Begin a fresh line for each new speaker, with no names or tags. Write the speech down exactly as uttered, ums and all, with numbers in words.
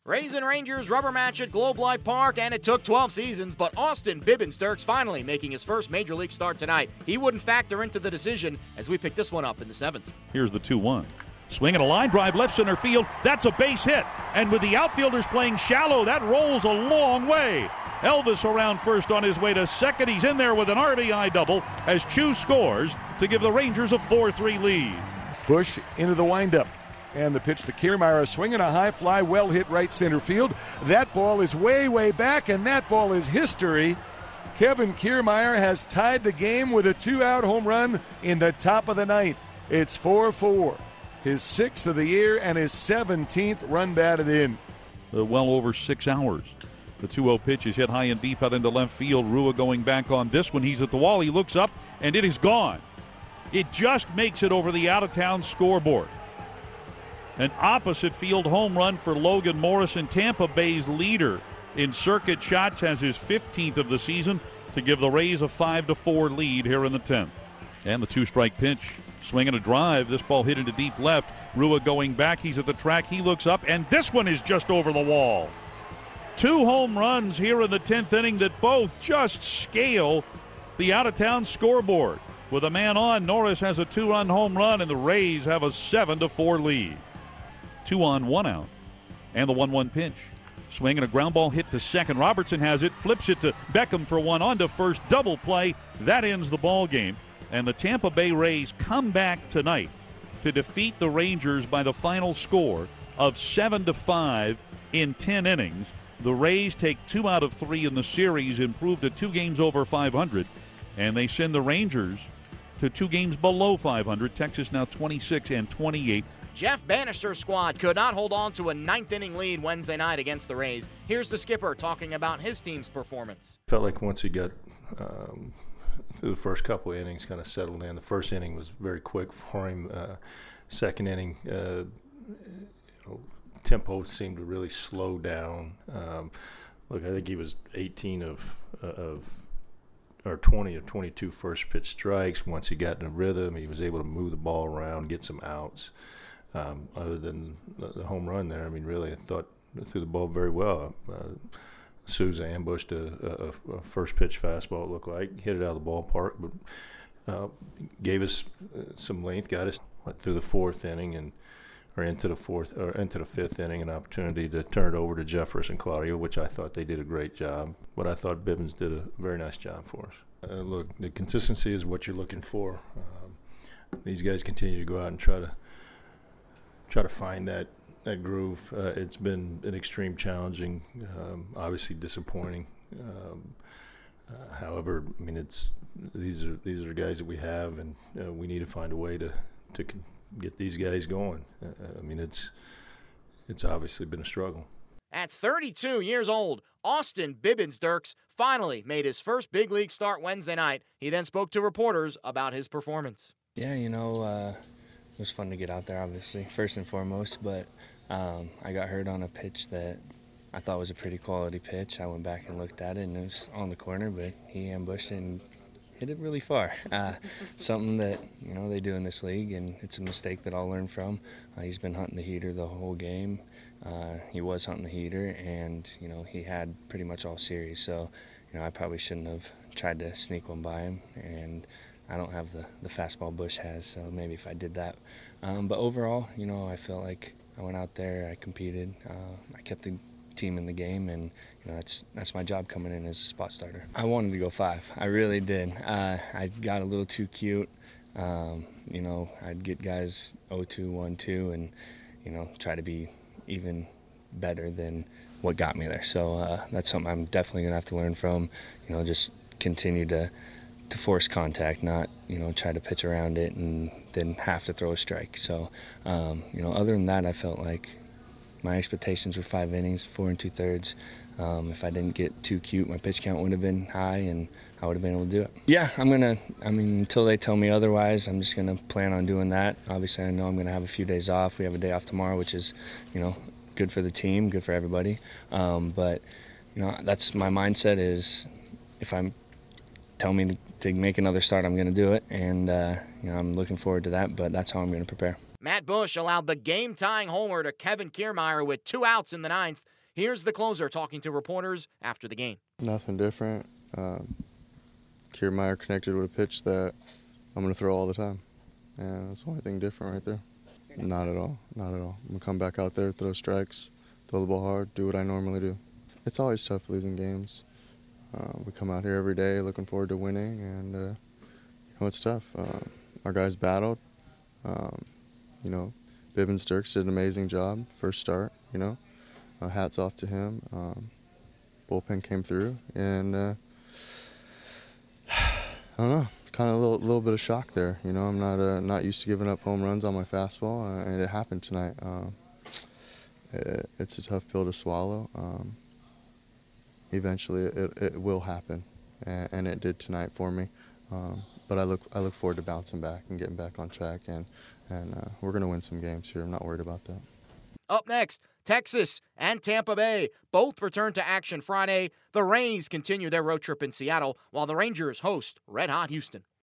Rays and Rangers rubber match at Globe Life Park, and it took twelve seasons, but Austin Bibbins-Dirks finally making his first Major League start tonight. He wouldn't factor into the decision as we pick this one up in the seventh.
Here's the two one. Swinging a line drive left center field. That's a base hit. And with the outfielders playing shallow, that rolls a long way. Elvis around first on his way to second. He's in there with an R B I double as Chu scores to give the Rangers a four three lead.
Bush into the windup. And the pitch to Kiermaier, swinging a high fly, well hit right center field. That ball is way, way back, and that ball is history. Kevin Kiermaier has tied the game with a two-out home run in the top of the ninth. It's four four. His sixth of the year and his seventeenth run batted in.
Uh, well over six hours. The two oh pitch is hit high and deep out into left field. Rua going back on this one. He's at the wall. He looks up, and it is gone. It just makes it over the out-of-town scoreboard. An opposite field home run for Logan Morrison. Tampa Bay's leader in circuit shots has his fifteenth of the season to give the Rays a five to four lead here in the tenth. And the two-strike pitch. Swinging a drive. This ball hit into deep left. Rua going back. He's at the track. He looks up, and this one is just over the wall. Two home runs here in the tenth inning that both just scale the out-of-town scoreboard. With a man on, Norris has a two-run home run, and the Rays have a seven to four lead. Two on, one out. And the one one pitch. Swinging a ground ball hit to second. Robertson has it, flips it to Beckham for one, on to first. Double play. That ends the ball game. And the Tampa Bay Rays come back tonight to defeat the Rangers by the final score of seven to five in ten innings. The Rays take two out of three in the series, improved to two games over five hundred, and they send the Rangers to two games below five hundred. Texas now twenty-six and twenty-eight.
Jeff Bannister's squad could not hold on to a ninth inning lead Wednesday night against the Rays. Here's the skipper talking about his team's performance.
Felt like once he got um, through the first couple of innings, kind of settled in. The first inning was very quick for him. Uh, second inning, uh, you know, tempo seemed to really slow down. Um, look, I think he was eighteen of of or twenty of twenty-two first pitch strikes. Once he got in a rhythm, he was able to move the ball around, get some outs. Um, other than the, the home run there, I mean, really, I thought threw the ball very well. Uh, Souza ambushed a, a, a first pitch fastball, it looked like, hit it out of the ballpark, but uh, gave us uh, some length, got us through the fourth inning and or into the fourth or into the fifth inning, an opportunity to turn it over to Jeffress and Claudio, which I thought they did a great job. But I thought Bibbins did a very nice job for us. Uh, look, the consistency is what you're looking for. Um, these guys continue to go out and try to try to find that that groove. Uh, it's been an extreme challenging, um, obviously disappointing. Um, uh, however, I mean, it's these are these are guys that we have, and uh, we need to find a way to to con- get these guys going. Uh, I mean, it's it's obviously been a struggle.
At thirty-two years old, Austin Bibbins-Dirks finally made his first big league start Wednesday night. He then spoke to reporters about his performance.
Yeah, you know, uh, it was fun to get out there, obviously, first and foremost, but um, I got hurt on a pitch that I thought was a pretty quality pitch. I went back and looked at it, and it was on the corner, but he ambushed it and hit it really far. Uh, something that, you know, they do in this league, and it's a mistake that I'll learn from. Uh, he's been hunting the heater the whole game. Uh, he was hunting the heater, and, you know, he had pretty much all series. So, you know, I probably shouldn't have tried to sneak one by him, and I don't have the, the fastball Bush has, so maybe if I did that. Um, but overall, you know, I felt like I went out there, I competed, uh, I kept the team in the game, and you know that's that's my job coming in as a spot starter. I wanted to go five. I really did. Uh, I got a little too cute. Um, you know, I'd get guys oh two, one two, and you know try to be even better than what got me there. So uh, that's something I'm definitely gonna have to learn from. You know, just continue to to force contact, not you know try to pitch around it and then have to throw a strike. So um, you know, other than that, I felt like my expectations were five innings, four and two thirds. Um, if I didn't get too cute, my pitch count would have been high, and I would have been able to do it. Yeah, I'm gonna. I mean, until they tell me otherwise, I'm just gonna plan on doing that. Obviously, I know I'm gonna have a few days off. We have a day off tomorrow, which is, you know, good for the team, good for everybody. Um, but you know, that's my mindset. Is if I'm tell me to, to make another start, I'm gonna do it, and uh, you know, I'm looking forward to that. But that's how I'm gonna prepare.
Matt Bush allowed the game-tying homer to Kevin Kiermaier with two outs in the ninth. Here's the closer talking to reporters after the game.
Nothing different. Um, Kiermaier connected with a pitch that I'm going to throw all the time. And that's the only thing different right there. Not at all. Not at all. I'm going to come back out there, throw strikes, throw the ball hard, do what I normally do. It's always tough losing games. Uh, we come out here every day looking forward to winning, and uh, you know, it's tough. Uh, our guys battled. Um, you know, Bibbins Dirks did an amazing job, first start, you know. Uh, hats off to him. Um, bullpen came through, and uh, I don't know, kind of a little, little bit of shock there. You know, I'm not uh, not used to giving up home runs on my fastball, uh, and it happened tonight. Uh, it, it's a tough pill to swallow. Um, eventually, it, it will happen, and, and it did tonight for me. Um, but I look I look forward to bouncing back and getting back on track, and and uh, we're going to win some games here. I'm not worried about that.
Up next, Texas and Tampa Bay both return to action Friday. The Rays continue their road trip in Seattle, while the Rangers host red-hot Houston.